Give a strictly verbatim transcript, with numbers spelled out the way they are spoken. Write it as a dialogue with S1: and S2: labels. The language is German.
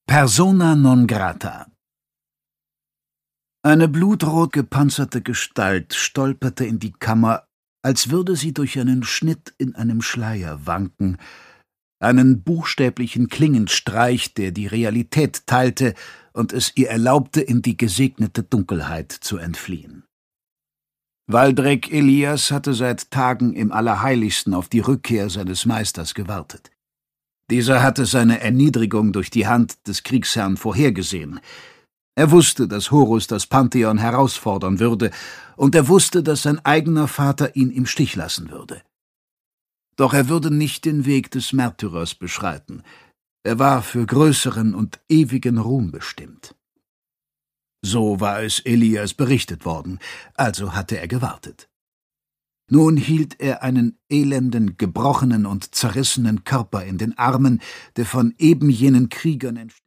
S1: Persona non grata. Eine blutrot gepanzerte Gestalt stolperte in die Kammer, als würde sie durch einen Schnitt in einem Schleier wanken, einen buchstäblichen Klingenstreich, der die Realität teilte und es ihr erlaubte, in die gesegnete Dunkelheit zu entfliehen. Waldrek Elias hatte seit Tagen im Allerheiligsten auf die Rückkehr seines Meisters gewartet. Dieser hatte seine Erniedrigung durch die Hand des Kriegsherrn vorhergesehen. Er wusste, dass Horus das Pantheon herausfordern würde, und er wusste, dass sein eigener Vater ihn im Stich lassen würde. Doch er würde nicht den Weg des Märtyrers beschreiten. Er war für größeren und ewigen Ruhm bestimmt. So war es Elias berichtet worden, also hatte er gewartet. Nun hielt er einen elenden, gebrochenen und zerrissenen Körper in den Armen, der von eben jenen Kriegern entstand.